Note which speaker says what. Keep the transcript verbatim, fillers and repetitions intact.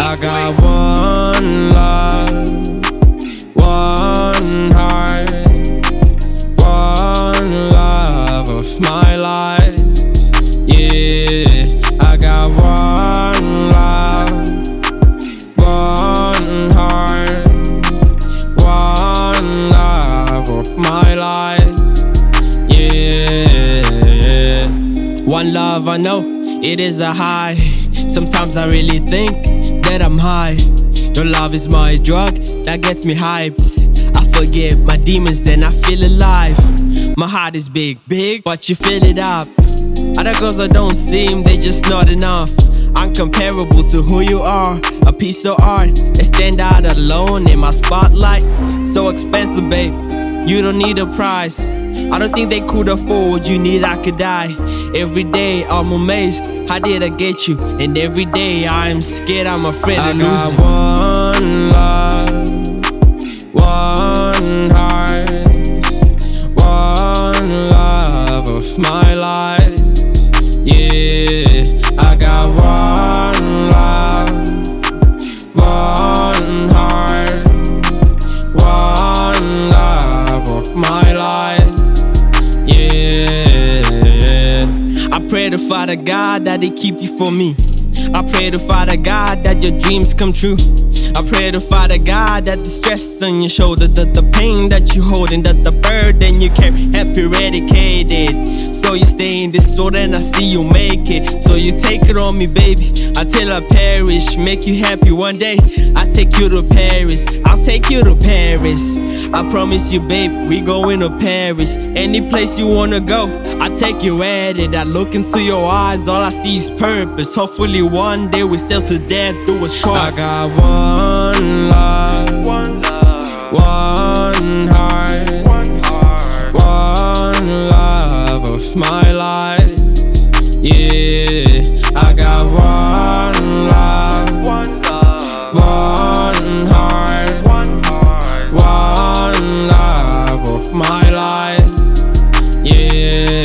Speaker 1: I got one love, one heart, one love of my life. Yeah, I got one love, one heart, one love of my life. Yeah, one love, I know it is a high. Sometimes I really think that I'm high. Your love is my drug that gets me hype. I forget my demons, then I feel alive. My heart is big, big, but you fill it up. Other girls I don't seem, they just not enough. Uncomparable to who you are, a piece of art that stand out alone in my spotlight. So expensive, babe, you don't need a prize. I don't think they could afford you, need I could die. Every day I'm amazed, how did I get you? And every day I'm scared, I'm afraid to lose you. I got one love, one heart, one love of my life. Yeah, I got one love, one heart, one love of my life. Yeah, I pray to Father God that He keep you for me. I pray to Father God that your dreams come true. I pray to Father God that the stress on your shoulder, that the pain that you holding, that the burden you carry help eradicated. So you stay in this world and I see you make it. So you take it on me, baby, until I perish. Make you happy one day, I'll take you to Paris. I'll take you to Paris. I promise you, babe, we going to Paris. Any place you wanna go, I'll take you at it. I look into your eyes, all I see is purpose. Hopefully one day we sail to death through a shark. I got one love, one love, one heart, one heart, one love of my life. Yeah, I got one love, one love, one heart, one heart, one love of my life. Yeah.